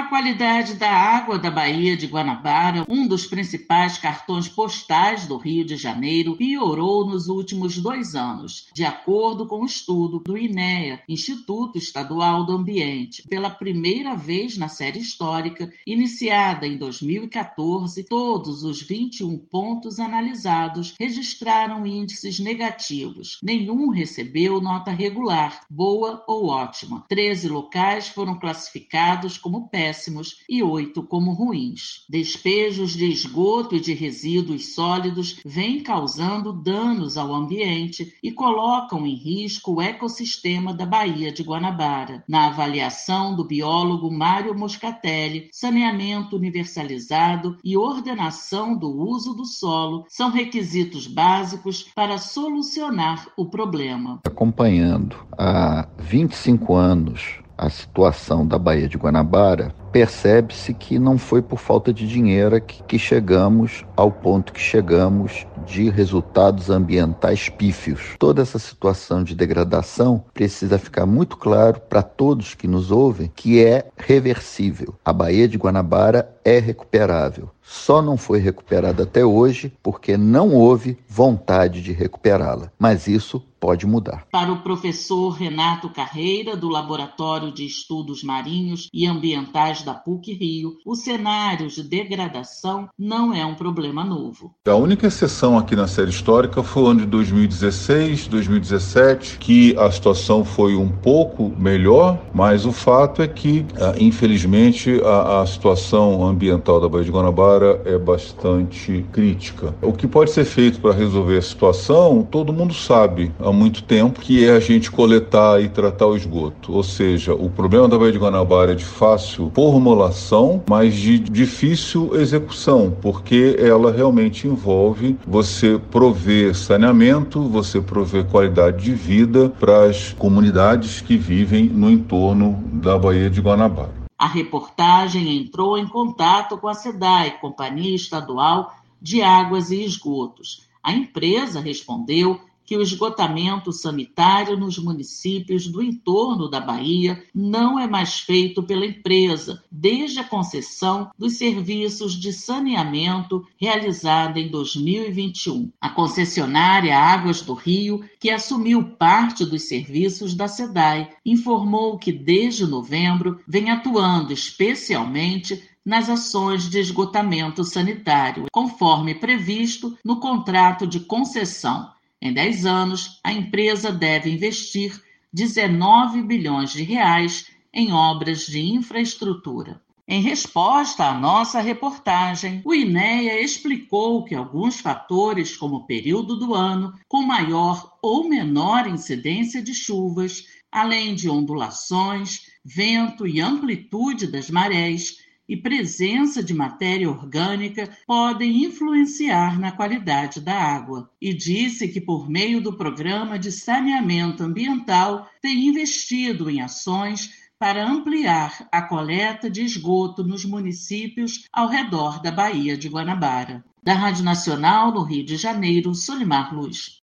qualidade da água da Baía de Guanabara, um dos principais cartões postais do Rio de Janeiro, piorou nos últimos 2 anos, de acordo com o estudo do INEA, Instituto Estadual do Ambiente. Pela primeira vez na série histórica, iniciada em 2014, todos os 21 pontos analisados registraram índices negativos. Nenhum recebeu nota regular, boa ou ótima. 13 locais foram classificados como péssimos e 8 como ruins. Despejos de esgoto e de resíduos sólidos vêm causando danos ao ambiente e colocam em risco o ecossistema da Baía de Guanabara. Na avaliação do biólogo Mário Moscatelli, saneamento universalizado e ordenação do uso do solo são requisitos básicos para solucionar o problema. Acompanhando há 25 anos a situação da Baía de Guanabara, percebe-se que não foi por falta de dinheiro que chegamos ao ponto que chegamos de resultados ambientais pífios. Toda essa situação de degradação precisa ficar muito claro para todos que nos ouvem que é reversível. A Baía de Guanabara é recuperável. Só não foi recuperada até hoje porque não houve vontade de recuperá-la. Mas isso pode mudar. Para o professor Renato Carreira, do Laboratório de Estudos Marinhos e Ambientais da PUC-Rio, o cenário de degradação não é um problema novo. A única exceção aqui na série histórica foi o ano de 2016, 2017, que a situação foi um pouco melhor, mas o fato é que, infelizmente, a situação ambiental da Baía de Guanabara é bastante crítica. O que pode ser feito para resolver a situação, todo mundo sabe há muito tempo, que é a gente coletar e tratar o esgoto. Ou seja, o problema da Baía de Guanabara é de fácil formulação, mas de difícil execução, porque ela realmente envolve você prover saneamento, você prover qualidade de vida para as comunidades que vivem no entorno da Baía de Guanabara. A reportagem entrou em contato com a SEDAI, Companhia Estadual de Águas e Esgotos. A empresa respondeu que o esgotamento sanitário nos municípios do entorno da Baía não é mais feito pela empresa desde a concessão dos serviços de saneamento realizada em 2021. A concessionária Águas do Rio, que assumiu parte dos serviços da SEDAI, informou que desde novembro vem atuando especialmente nas ações de esgotamento sanitário, conforme previsto no contrato de concessão. Em 10 anos, a empresa deve investir 19 bilhões de reais em obras de infraestrutura. Em resposta à nossa reportagem, o INEA explicou que alguns fatores, como o período do ano, com maior ou menor incidência de chuvas, além de ondulações, vento e amplitude das marés, e presença de matéria orgânica podem influenciar na qualidade da água. E disse que, por meio do Programa de Saneamento Ambiental, tem investido em ações para ampliar a coleta de esgoto nos municípios ao redor da Baía de Guanabara. Da Rádio Nacional, no Rio de Janeiro, Solimar Luz.